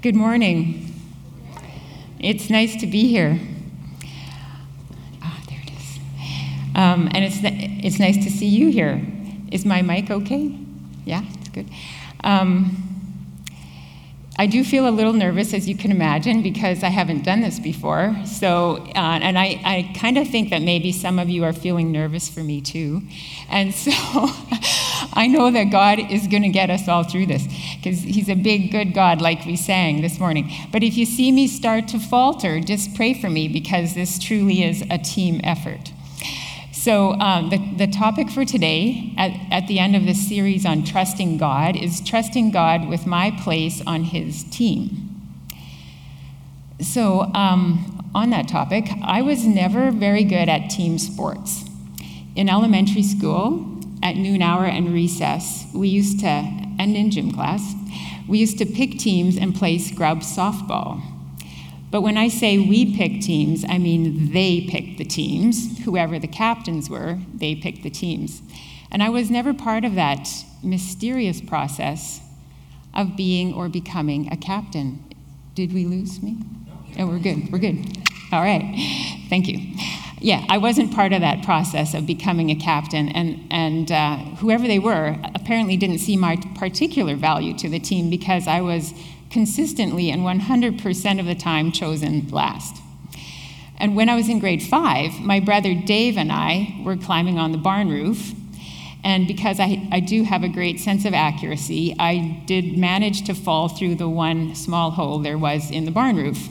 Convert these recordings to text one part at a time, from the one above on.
Good morning. It's nice to be here. There it is. And it's nice to see you here. Is my mic okay? Yeah, it's good. I do feel a little nervous, as you can imagine, because I haven't done this before. So, and I kind of think that maybe some of you are feeling nervous for me too. And so I know that God is going to get us all through this, because he's a big, good God, like we sang this morning. But if you see me start to falter, just pray for me, because this truly is a team effort. So the topic for today, at the end of this series on trusting God, is trusting God with my place on his team. So on that topic, I was never very good at team sports. In elementary school, at noon hour and recess, and in gym class, we used to pick teams and play scrub softball. But when I say we pick teams, I mean they picked the teams. Whoever the captains were, they picked the teams. And I was never part of that mysterious process of being or becoming a captain. Did we lose me? Oh, we're good. All right. Thank you. Yeah, I wasn't part of that process of becoming a captain, and whoever they were apparently didn't see my particular value to the team, because I was consistently and 100% of the time chosen last. And when I was in grade 5, my brother Dave and I were climbing on the barn roof, and because I do have a great sense of accuracy, I did manage to fall through the one small hole there was in the barn roof.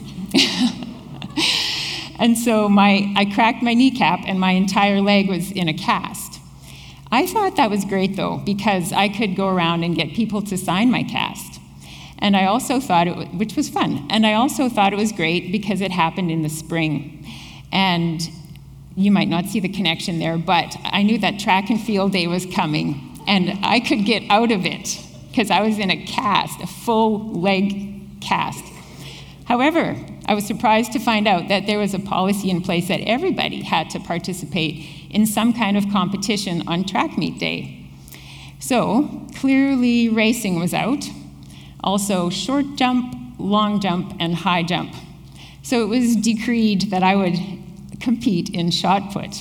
And so I cracked my kneecap and my entire leg was in a cast. I thought that was great, though, because I could go around and get people to sign my cast. And I also thought which was fun. And I also thought it was great because it happened in the spring. And you might not see the connection there, but I knew that track and field day was coming, and I could get out of it because I was in a cast, a full leg cast. However, I was surprised to find out that there was a policy in place that everybody had to participate in some kind of competition on track meet day. So clearly racing was out. Also short jump, long jump, and high jump. So it was decreed that I would compete in shot put.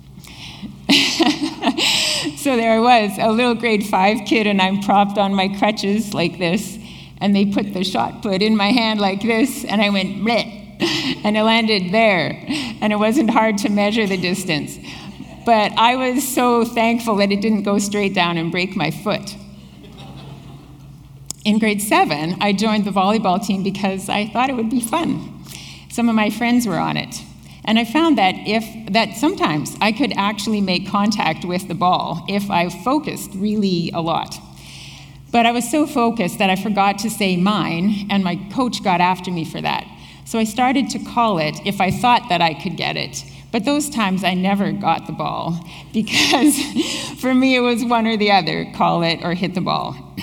So there I was, a little grade 5 kid, and I'm propped on my crutches like this, and they put the shot put in my hand like this, and I went bleh, and it landed there, and it wasn't hard to measure the distance. But I was so thankful that it didn't go straight down and break my foot. In grade 7, I joined the volleyball team because I thought it would be fun. Some of my friends were on it. And I found that sometimes I could actually make contact with the ball if I focused really a lot. But I was so focused that I forgot to say mine, and my coach got after me for that. So I started to call it if I thought that I could get it. But those times I never got the ball, because for me it was one or the other, call it or hit the ball.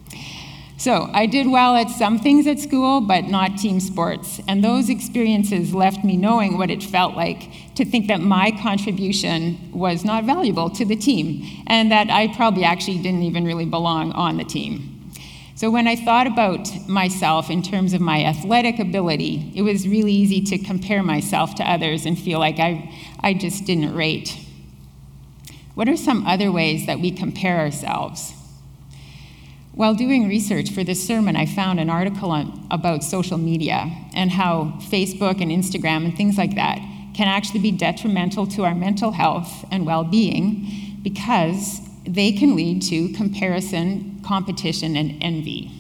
So I did well at some things at school, but not team sports. And those experiences left me knowing what it felt like to think that my contribution was not valuable to the team, and that I probably actually didn't even really belong on the team. So when I thought about myself in terms of my athletic ability, it was really easy to compare myself to others and feel like I just didn't rate. What are some other ways that we compare ourselves? While doing research for this sermon, I found an article about social media and how Facebook and Instagram and things like that can actually be detrimental to our mental health and well-being, because they can lead to comparison, competition, and envy.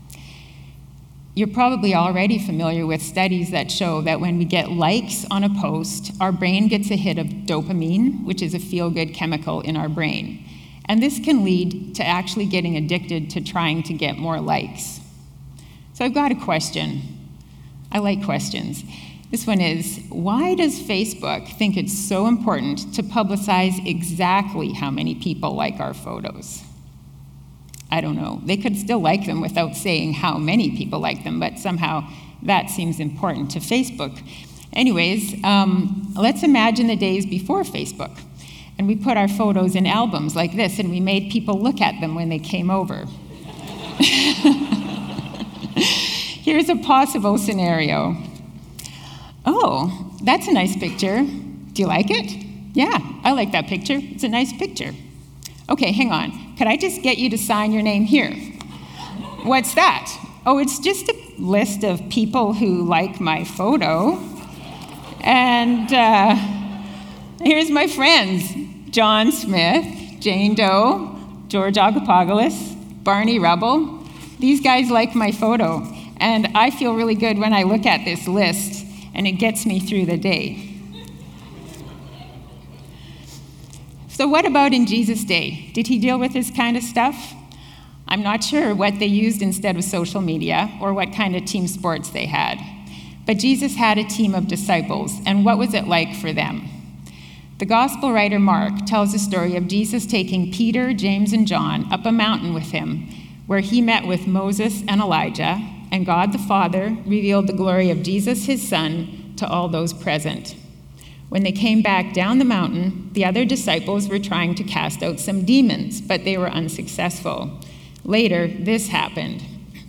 You're probably already familiar with studies that show that when we get likes on a post, our brain gets a hit of dopamine, which is a feel-good chemical in our brain. And this can lead to actually getting addicted to trying to get more likes. So I've got a question. I like questions. This one is, why does Facebook think it's so important to publicize exactly how many people like our photos? I don't know. They could still like them without saying how many people like them, but somehow that seems important to Facebook. Anyways, let's imagine the days before Facebook. And we put our photos in albums like this, and we made people look at them when they came over. Here's a possible scenario. Oh, that's a nice picture. Do you like it? Yeah, I like that picture. It's a nice picture. Okay, hang on. Could I just get you to sign your name here? What's that? Oh, it's just a list of people who like my photo. And here's my friends. John Smith, Jane Doe, George Agapagoulis, Barney Rubble. These guys like my photo. And I feel really good when I look at this list, and it gets me through the day. So what about in Jesus' day? Did he deal with this kind of stuff? I'm not sure what they used instead of social media or what kind of team sports they had. But Jesus had a team of disciples, and what was it like for them? The gospel writer Mark tells the story of Jesus taking Peter, James, and John up a mountain with him, where he met with Moses and Elijah, and God the Father revealed the glory of Jesus, his Son, to all those present. When they came back down the mountain, the other disciples were trying to cast out some demons, but they were unsuccessful. Later, this happened.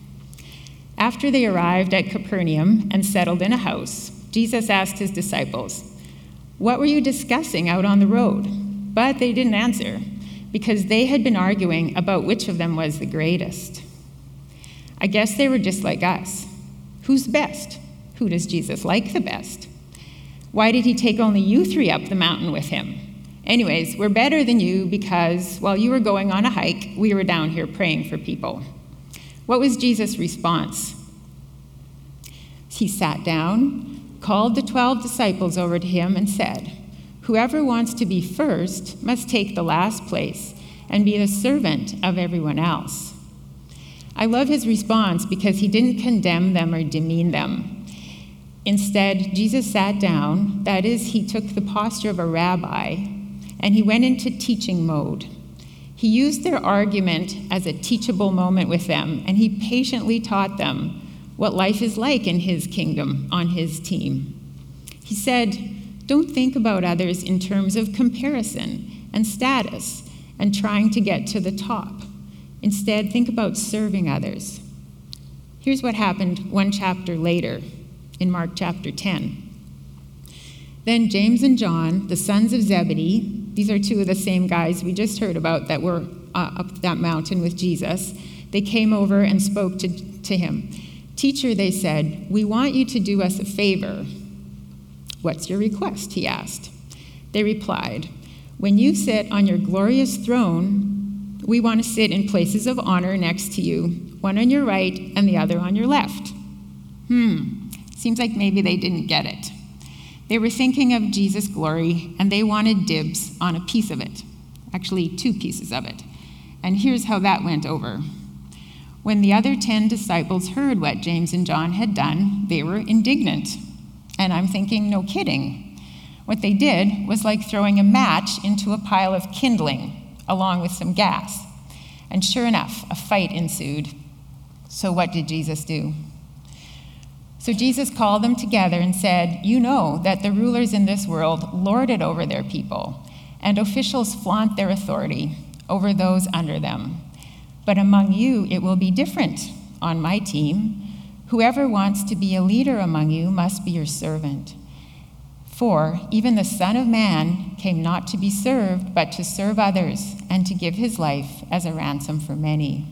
After they arrived at Capernaum and settled in a house, Jesus asked his disciples, "What were you discussing out on the road?" But they didn't answer, because they had been arguing about which of them was the greatest. I guess they were just like us. Who's the best? Who does Jesus like the best? Why did he take only you three up the mountain with him? Anyways, we're better than you because while you were going on a hike, we were down here praying for people. What was Jesus' response? He sat down, called the 12 disciples over to him, and said, "Whoever wants to be first must take the last place and be the servant of everyone else." I love his response because he didn't condemn them or demean them. Instead, Jesus sat down, that is, he took the posture of a rabbi, and he went into teaching mode. He used their argument as a teachable moment with them, and he patiently taught them what life is like in his kingdom on his team. He said, "Don't think about others in terms of comparison and status and trying to get to the top. Instead, think about serving others." Here's what happened one chapter later in Mark chapter 10. Then James and John, the sons of Zebedee, these are two of the same guys we just heard about that were up that mountain with Jesus, they came over and spoke to him. "Teacher," they said, "we want you to do us a favor." "What's your request?" he asked. They replied, "When you sit on your glorious throne, we want to sit in places of honor next to you, one on your right and the other on your left." Seems like maybe they didn't get it. They were thinking of Jesus' glory, and they wanted dibs on a piece of it. Actually, 2 pieces of it. And here's how that went over. When the other 10 disciples heard what James and John had done, they were indignant. And I'm thinking, no kidding. What they did was like throwing a match into a pile of kindling, along with some gas. And sure enough, a fight ensued. So what did Jesus do? So Jesus called them together and said, "You know that the rulers in this world lord it over their people, and officials flaunt their authority over those under them. But among you it will be different. On my team, whoever wants to be a leader among you must be your servant. For even the Son of Man came not to be served, but to serve others, and to give his life as a ransom for many."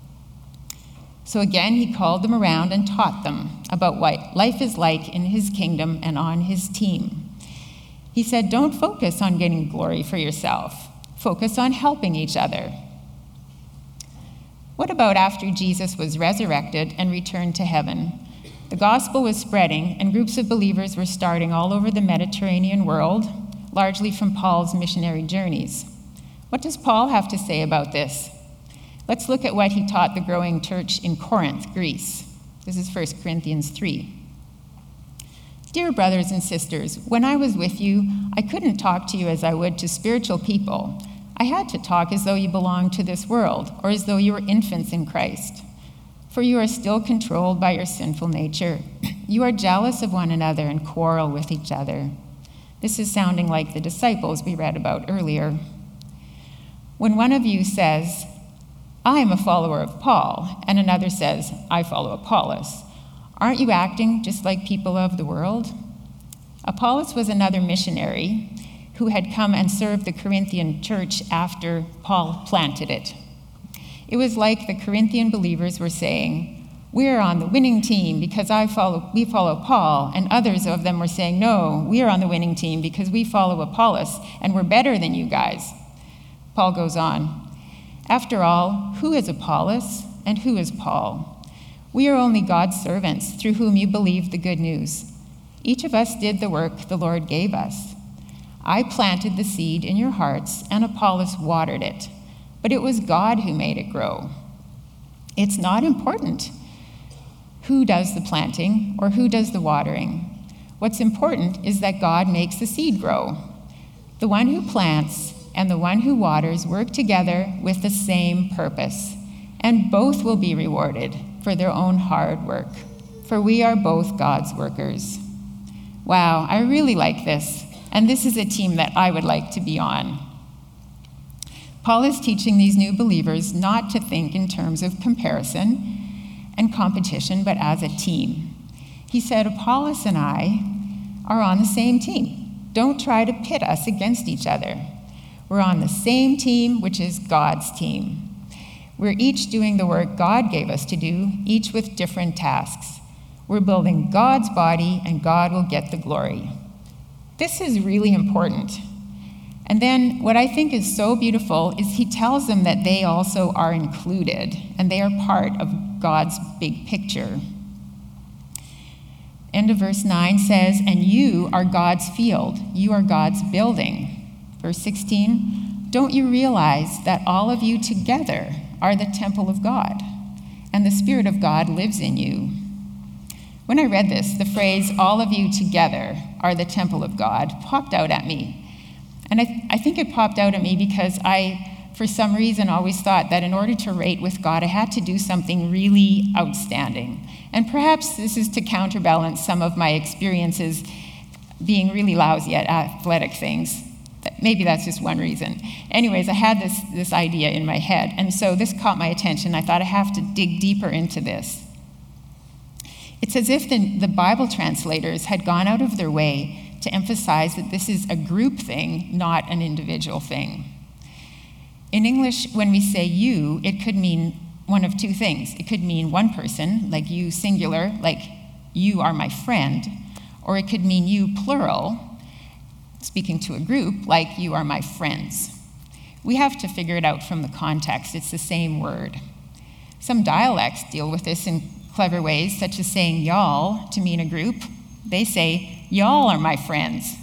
So again, he called them around and taught them about what life is like in his kingdom and on his team. He said, don't focus on getting glory for yourself. Focus on helping each other. What about after Jesus was resurrected and returned to heaven? The gospel was spreading, and groups of believers were starting all over the Mediterranean world, largely from Paul's missionary journeys. What does Paul have to say about this? Let's look at what he taught the growing church in Corinth, Greece. This is 1 Corinthians 3. "Dear brothers and sisters, when I was with you, I couldn't talk to you as I would to spiritual people. I had to talk as though you belonged to this world, or as though you were infants in Christ. For you are still controlled by your sinful nature. You are jealous of one another and quarrel with each other." This is sounding like the disciples we read about earlier. "When one of you says, 'I am a follower of Paul,' and another says, 'I follow Apollos,' Aren't you acting just like people of the world? Apollos was another missionary who had come and served the Corinthian church after Paul planted it. It was like the Corinthian believers were saying, "We're on the winning team because we follow Paul," and others of them were saying, "No, we are on the winning team because we follow Apollos, and we're better than you guys." Paul goes on, "After all, who is Apollos and who is Paul? We are only God's servants through whom you believed the good news. Each of us did the work the Lord gave us. I planted the seed in your hearts, and Apollos watered it, but it was God who made it grow. It's not important who does the planting or who does the watering. What's important is that God makes the seed grow. The one who plants and the one who waters work together with the same purpose, and both will be rewarded for their own hard work, for we are both God's workers." Wow, I really like this, and this is a team that I would like to be on. Paul is teaching these new believers not to think in terms of comparison and competition, but as a team. He said, Apollos and I are on the same team. Don't try to pit us against each other. We're on the same team, which is God's team. We're each doing the work God gave us to do, each with different tasks. We're building God's body, and God will get the glory. This is really important. And then what I think is so beautiful is he tells them that they also are included, and they are part of God's big picture. End of verse 9 says, "And you are God's field. You are God's building." Verse 16, "Don't you realize that all of you together are the temple of God, and the Spirit of God lives in you?" When I read this, the phrase, "all of you together are the temple of God," popped out at me. And I think it popped out at me because I, for some reason, always thought that in order to rate with God, I had to do something really outstanding. And perhaps this is to counterbalance some of my experiences being really lousy at athletic things. Maybe that's just one reason. Anyways, I had this idea in my head, and so this caught my attention. I thought I have to dig deeper into this. It's as if the Bible translators had gone out of their way to emphasize that this is a group thing, not an individual thing. In English, when we say you, it could mean one of two things. It could mean one person, like you singular, like you are my friend, or it could mean you plural, speaking to a group, like you are my friends. We have to figure it out from the context. It's the same word. Some dialects deal with this in clever ways, such as saying y'all to mean a group. They say, y'all are my friends.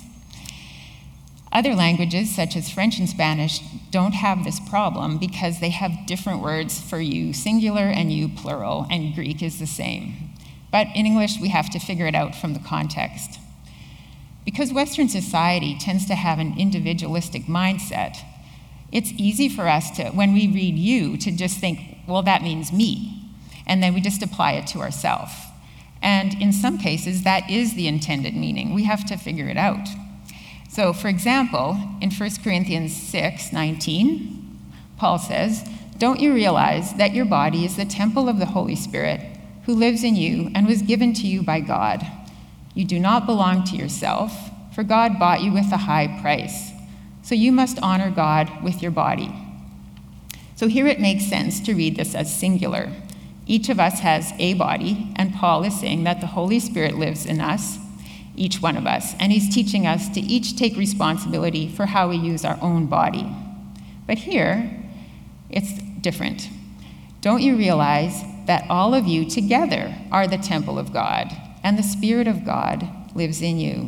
Other languages, such as French and Spanish, don't have this problem because they have different words for you singular and you plural, and Greek is the same. But in English, we have to figure it out from the context. Because Western society tends to have an individualistic mindset, it's easy for us to, when we read you, to just think, well, that means me. And then we just apply it to ourselves. And in some cases, that is the intended meaning. We have to figure it out. So, for example, in 1 Corinthians 6:19, Paul says, "Don't you realize that your body is the temple of the Holy Spirit who lives in you and was given to you by God? You do not belong to yourself, for God bought you with a high price. So you must honor God with your body." So here it makes sense to read this as singular. Each of us has a body, and Paul is saying that the Holy Spirit lives in us, each one of us, and he's teaching us to each take responsibility for how we use our own body. But here, it's different. Don't you realize that all of you together are the temple of God, and the Spirit of God lives in you?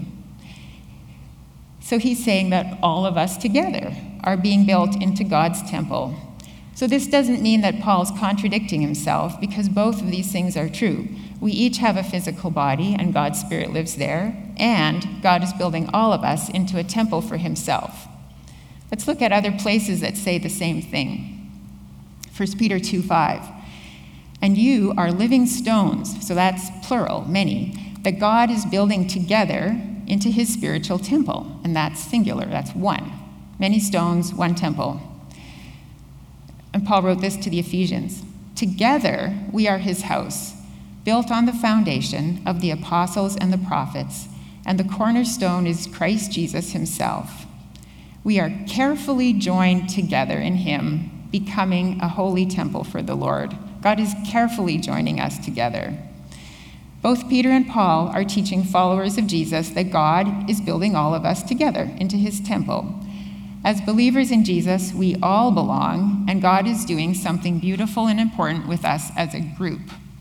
So he's saying that all of us together are being built into God's temple. So this doesn't mean that Paul's contradicting himself, because both of these things are true. We each have a physical body, and God's Spirit lives there, and God is building all of us into a temple for himself. Let's look at other places that say the same thing. 1 Peter 2:5. "And you are living stones," so that's plural, many, "that God is building together into his spiritual temple." And that's singular, that's one. Many stones, one temple. And Paul wrote this to the Ephesians. "Together we are his house, built on the foundation of the apostles and the prophets, and the cornerstone is Christ Jesus himself. We are carefully joined together in him, becoming a holy temple for the Lord. God is carefully joining us together. Both Peter and Paul are teaching followers of Jesus that God is building all of us together into his temple. As believers in Jesus, we all belong, and God is doing something beautiful and important with us as a group.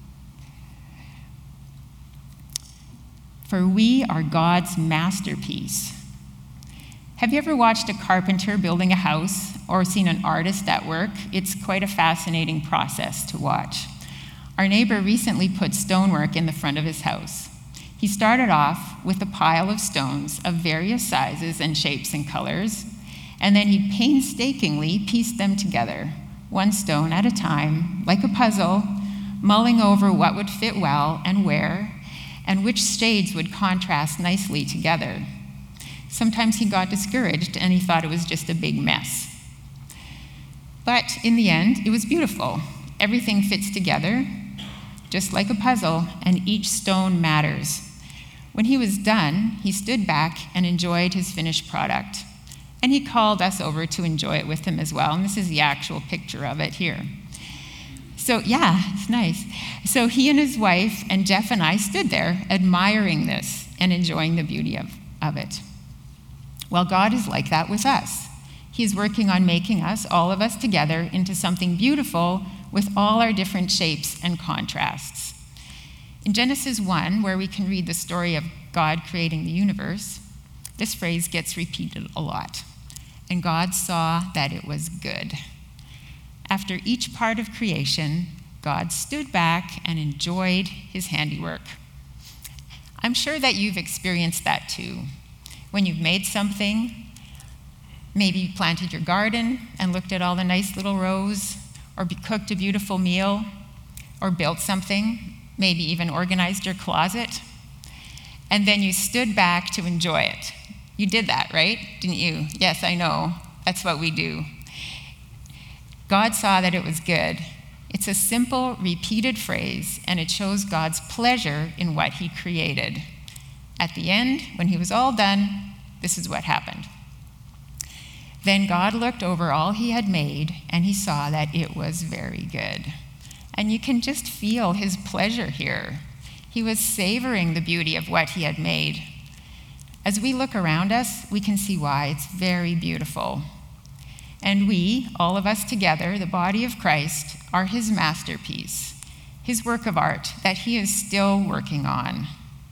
For we are God's masterpiece. Have you ever watched a carpenter building a house or seen an artist at work? It's quite a fascinating process to watch. Our neighbor recently put stonework in the front of his house. He started off with a pile of stones of various sizes and shapes and colors, and then he painstakingly pieced them together, one stone at a time, like a puzzle, mulling over what would fit well and where, and which shades would contrast nicely together. Sometimes he got discouraged and he thought it was just a big mess. But in the end, it was beautiful. Everything fits together, just like a puzzle, and each stone matters. When he was done, he stood back and enjoyed his finished product. And he called us over to enjoy it with him as well. And this is the actual picture of it here. So yeah, it's nice. So he and his wife and Jeff and I stood there admiring this and enjoying the beauty of it. Well, God is like that with us. He's working on making us, all of us together, into something beautiful with all our different shapes and contrasts. In Genesis 1, where we can read the story of God creating the universe, this phrase gets repeated a lot. And God saw that it was good. After each part of creation, God stood back and enjoyed his handiwork. I'm sure that you've experienced that too. When you've made something, maybe you planted your garden and looked at all the nice little rows, or cooked a beautiful meal, or built something, maybe even organized your closet, and then you stood back to enjoy it. You did that, right? Didn't you? Yes, I know. That's what we do. God saw that it was good. It's a simple, repeated phrase, and it shows God's pleasure in what he created. At the end, when he was all done, this is what happened. Then God looked over all he had made, and he saw that it was very good. And you can just feel his pleasure here. He was savoring the beauty of what he had made. As we look around us, we can see why it's very beautiful. And we, all of us together, the body of Christ, are his masterpiece, his work of art that he is still working on.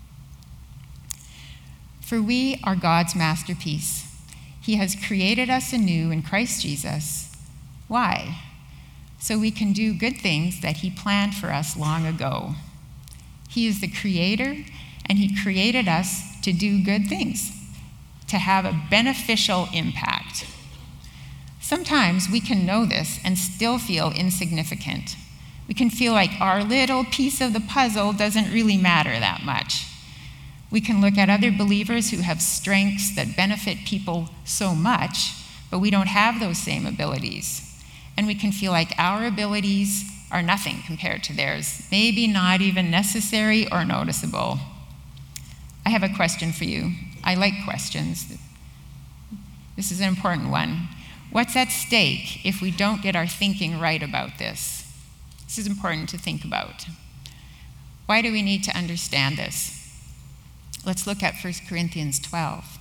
For we are God's masterpiece. He has created us anew in Christ Jesus. Why? So we can do good things that he planned for us long ago. He is the creator, and he created us to do good things, to have a beneficial impact. Sometimes we can know this and still feel insignificant. We can feel like our little piece of the puzzle doesn't really matter that much. We can look at other believers who have strengths that benefit people so much, but we don't have those same abilities. And we can feel like our abilities are nothing compared to theirs, maybe not even necessary or noticeable. I have a question for you. I like questions. This is an important one. What's at stake if we don't get our thinking right about this? This is important to think about. Why do we need to understand this? Let's look at 1 Corinthians 12.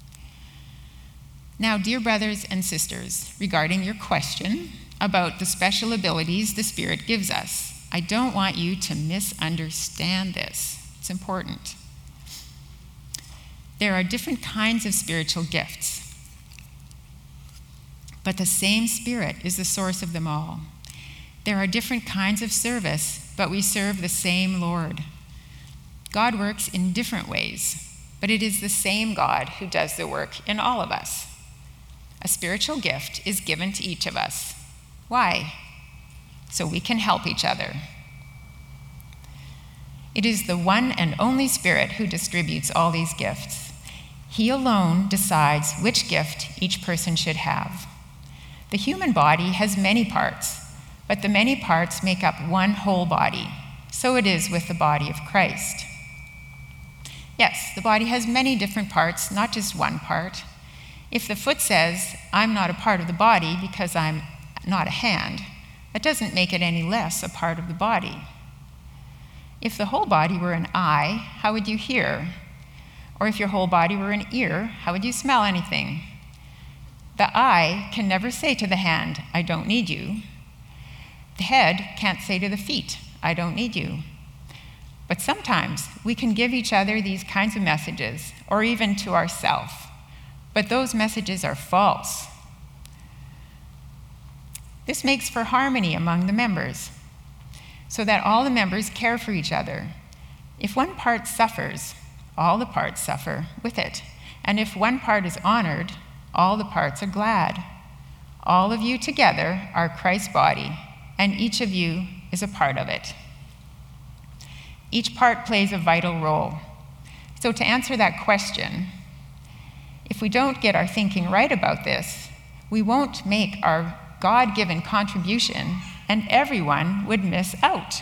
Now, dear brothers and sisters, regarding your question about the special abilities the Spirit gives us, I don't want you to misunderstand this. It's important. There are different kinds of spiritual gifts, but the same Spirit is the source of them all. There are different kinds of service, but we serve the same Lord. God works in different ways, but it is the same God who does the work in all of us. A spiritual gift is given to each of us. Why? So we can help each other. It is the one and only Spirit who distributes all these gifts. He alone decides which gift each person should have. The human body has many parts, but the many parts make up one whole body. So it is with the body of Christ. Yes, the body has many different parts, not just one part. If the foot says, I'm not a part of the body because I'm not a hand, that doesn't make it any less a part of the body. If the whole body were an eye, how would you hear? Or if your whole body were an ear, how would you smell anything? The eye can never say to the hand, I don't need you. The head can't say to the feet, I don't need you. But sometimes we can give each other these kinds of messages, or even to ourselves. But those messages are false. This makes for harmony among the members, so that all the members care for each other. If one part suffers, all the parts suffer with it. And if one part is honored, all the parts are glad. All of you together are Christ's body, and each of you is a part of it. Each part plays a vital role. So to answer that question, if we don't get our thinking right about this, we won't make our God-given contribution, and everyone would miss out.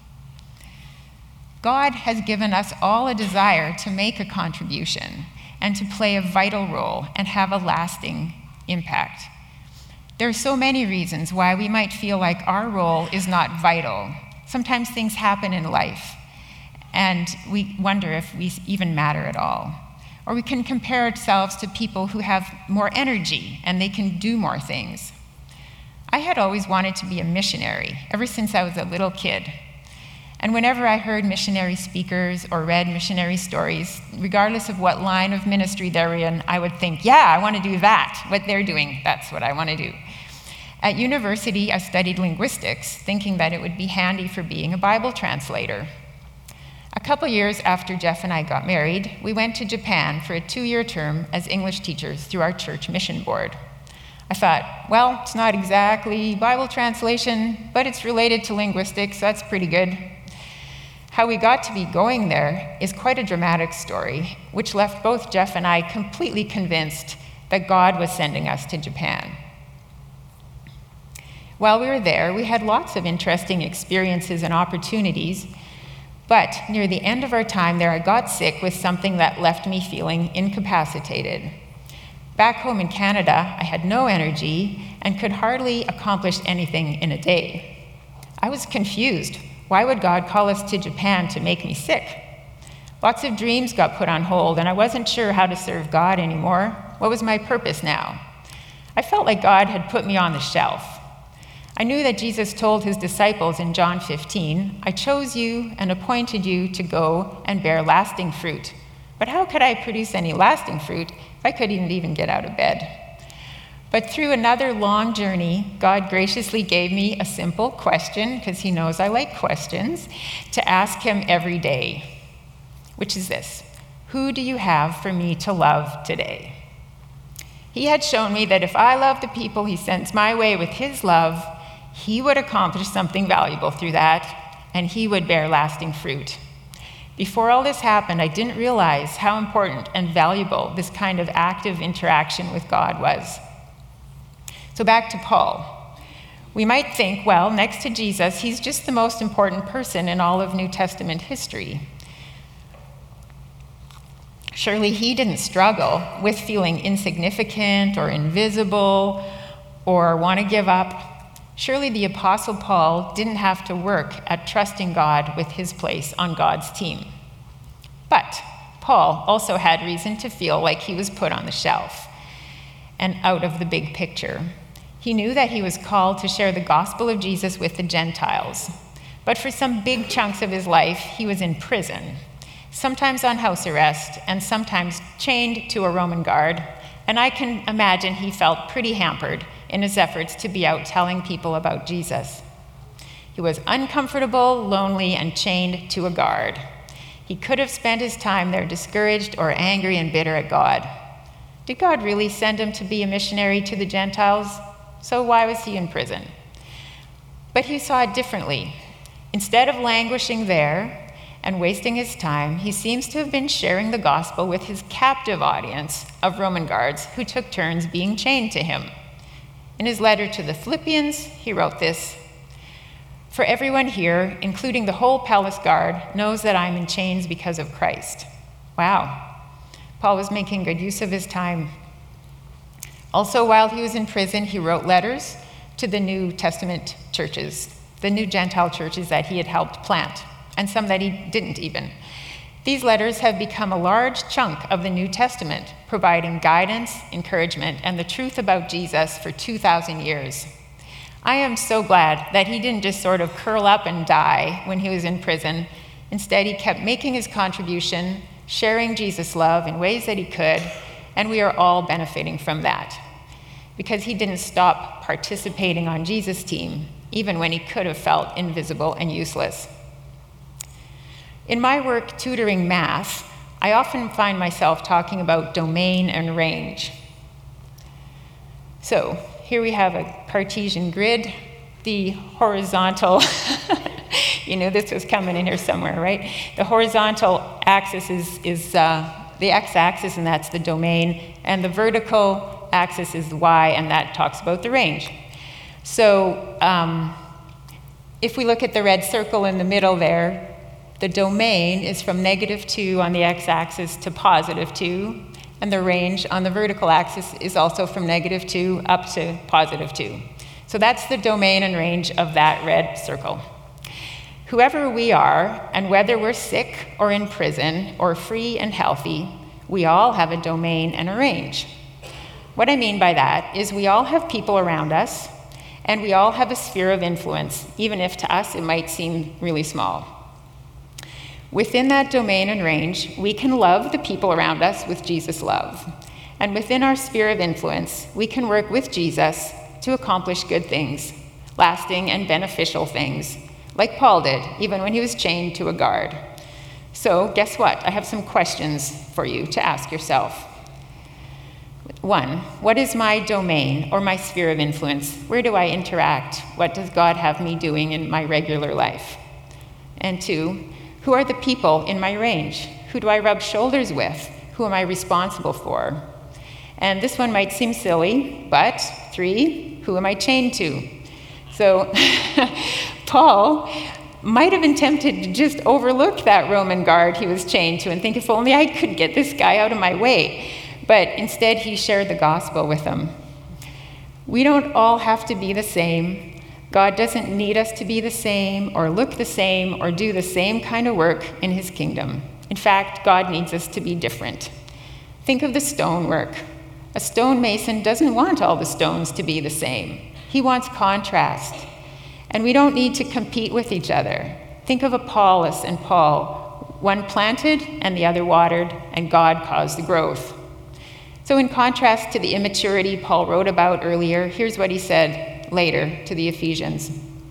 God has given us all a desire to make a contribution and to play a vital role and have a lasting impact. There are so many reasons why we might feel like our role is not vital. Sometimes things happen in life, and we wonder if we even matter at all. Or we can compare ourselves to people who have more energy and they can do more things. I had always wanted to be a missionary ever since I was a little kid. And whenever I heard missionary speakers or read missionary stories, regardless of what line of ministry they're in, I would think, yeah, I want to do that. What they're doing, that's what I want to do. At university, I studied linguistics, thinking that it would be handy for being a Bible translator. A couple years after Jeff and I got married, we went to Japan for a 2-year term as English teachers through our church mission board. I thought, well, it's not exactly Bible translation, but it's related to linguistics, so that's pretty good. How we got to be going there is quite a dramatic story, which left both Jeff and I completely convinced that God was sending us to Japan. While we were there, we had lots of interesting experiences and opportunities, but near the end of our time there, I got sick with something that left me feeling incapacitated. Back home in Canada, I had no energy and could hardly accomplish anything in a day. I was confused. Why would God call us to Japan to make me sick? Lots of dreams got put on hold, and I wasn't sure how to serve God anymore. What was my purpose now? I felt like God had put me on the shelf. I knew that Jesus told his disciples in John 15, I chose you and appointed you to go and bear lasting fruit. But how could I produce any lasting fruit if I couldn't even get out of bed? But through another long journey, God graciously gave me a simple question, because he knows I like questions, to ask him every day, which is this: who do you have for me to love today? He had shown me that if I love the people he sends my way with his love, he would accomplish something valuable through that, and he would bear lasting fruit. Before all this happened, I didn't realize how important and valuable this kind of active interaction with God was. So back to Paul. We might think, well, next to Jesus, he's just the most important person in all of New Testament history. Surely he didn't struggle with feeling insignificant or invisible or want to give up. Surely the Apostle Paul didn't have to work at trusting God with his place on God's team. But Paul also had reason to feel like he was put on the shelf and out of the big picture. He knew that he was called to share the gospel of Jesus with the Gentiles. But for some big chunks of his life, he was in prison, sometimes on house arrest and sometimes chained to a Roman guard. And I can imagine he felt pretty hampered in his efforts to be out telling people about Jesus. He was uncomfortable, lonely, and chained to a guard. He could have spent his time there discouraged or angry and bitter at God. Did God really send him to be a missionary to the Gentiles? So why was he in prison? But he saw it differently. Instead of languishing there and wasting his time, he seems to have been sharing the gospel with his captive audience of Roman guards who took turns being chained to him. In his letter to the Philippians, he wrote this: For everyone here, including the whole palace guard, knows that I'm in chains because of Christ. Wow. Paul was making good use of his time. Also, while he was in prison, he wrote letters to the New Testament churches, the new Gentile churches that he had helped plant, and some that he didn't even. These letters have become a large chunk of the New Testament, providing guidance, encouragement, and the truth about Jesus for 2,000 years. I am so glad that he didn't just sort of curl up and die when he was in prison. Instead, he kept making his contribution, sharing Jesus' love in ways that he could, and we are all benefiting from that. Because he didn't stop participating on Jesus' team, even when he could have felt invisible and useless. In my work tutoring math, I often find myself talking about domain and range. So here we have a Cartesian grid. The horizontal, you knew this was coming in here somewhere, right? The horizontal axis is the x-axis, and that's the domain, and the vertical axis is the y, and that talks about the range. So if we look at the red circle in the middle there, the domain is from -2 on the x-axis to +2, and the range on the vertical axis is also from -2 up to +2. So that's the domain and range of that red circle. Whoever we are, and whether we're sick or in prison or free and healthy, we all have a domain and a range. What I mean by that is we all have people around us, and we all have a sphere of influence, even if to us it might seem really small. Within that domain and range, we can love the people around us with Jesus' love. And within our sphere of influence, we can work with Jesus to accomplish good things, lasting and beneficial things, like Paul did, even when he was chained to a guard. So guess what? I have some questions for you to ask yourself. 1, what is my domain or my sphere of influence? Where do I interact? What does God have me doing in my regular life? And 2, who are the people in my range? Who do I rub shoulders with? Who am I responsible for? And this one might seem silly, but 3, who am I chained to? So Paul might have been tempted to just overlook that Roman guard he was chained to and think, if only I could get this guy out of my way. But instead, he shared the gospel with them. We don't all have to be the same. God doesn't need us to be the same or look the same or do the same kind of work in his kingdom. In fact, God needs us to be different. Think of the stonework. A stonemason doesn't want all the stones to be the same. He wants contrast. And we don't need to compete with each other. Think of Apollos and Paul. One planted and the other watered, and God caused the growth. So in contrast to the immaturity Paul wrote about earlier, here's what he said later to the Ephesians.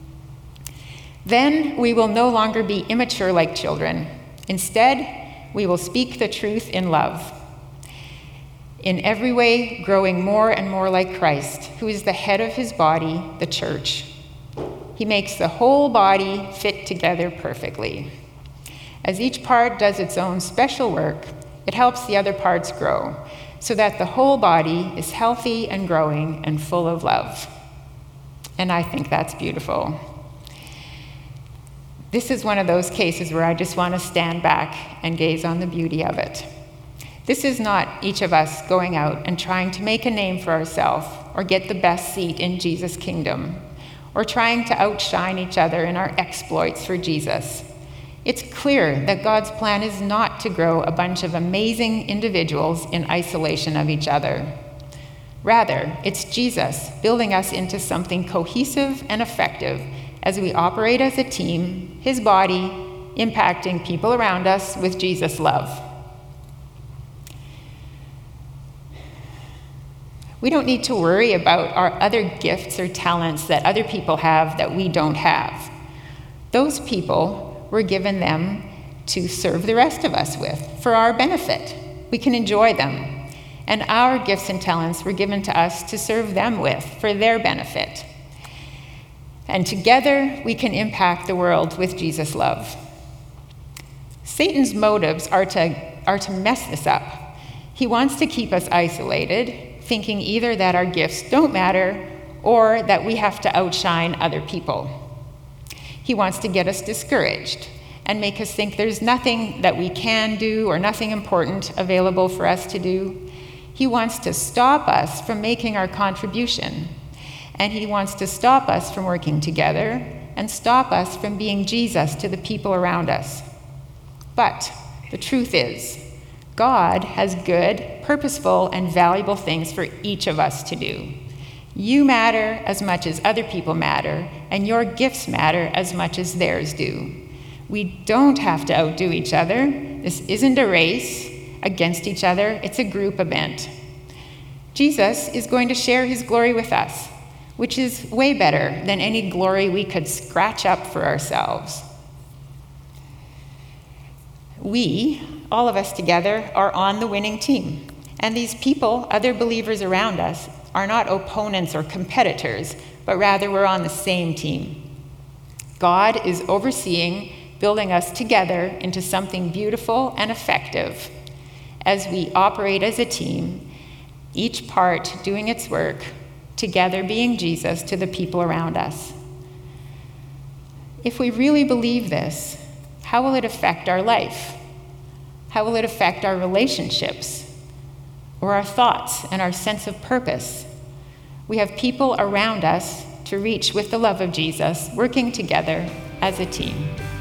Then we will no longer be immature like children. Instead, we will speak the truth in love. In every way, growing more and more like Christ, who is the head of his body, the church. He makes the whole body fit together perfectly. As each part does its own special work, it helps the other parts grow, so that the whole body is healthy and growing and full of love. And I think that's beautiful. This is one of those cases where I just want to stand back and gaze on the beauty of it. This is not each of us going out and trying to make a name for ourselves or get the best seat in Jesus' kingdom, or trying to outshine each other in our exploits for Jesus. It's clear that God's plan is not to grow a bunch of amazing individuals in isolation of each other. Rather, it's Jesus building us into something cohesive and effective as we operate as a team, his body, impacting people around us with Jesus' love. We don't need to worry about our other gifts or talents that other people have that we don't have. Those people, we're given them to serve the rest of us with, for our benefit. We can enjoy them. And our gifts and talents were given to us to serve them with, for their benefit. And together, we can impact the world with Jesus' love. Satan's motives are to mess this up. He wants to keep us isolated, thinking either that our gifts don't matter or that we have to outshine other people. He wants to get us discouraged and make us think there's nothing that we can do or nothing important available for us to do. He wants to stop us from making our contribution. And he wants to stop us from working together and stop us from being Jesus to the people around us. But the truth is, God has good, purposeful, and valuable things for each of us to do. You matter as much as other people matter, and your gifts matter as much as theirs do. We don't have to outdo each other. This isn't a race against each other. It's a group event. Jesus is going to share his glory with us, which is way better than any glory we could scratch up for ourselves. We, all of us together, are on the winning team. And these people, other believers around us, are not opponents or competitors, but rather we're on the same team. God is overseeing building us together into something beautiful and effective as we operate as a team, each part doing its work, together being Jesus to the people around us. If we really believe this, how will it affect our life? How will it affect our relationships or our thoughts and our sense of purpose? We have people around us to reach with the love of Jesus, working together as a team.